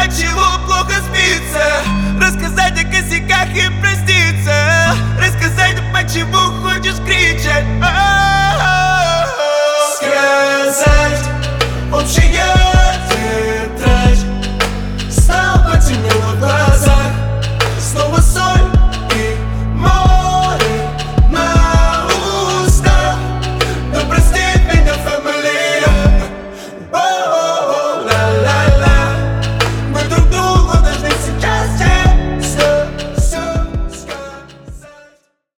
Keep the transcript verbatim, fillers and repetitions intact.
почему плохо спится, рассказать о косяках и проститься, рассказать, почему хочешь кричать.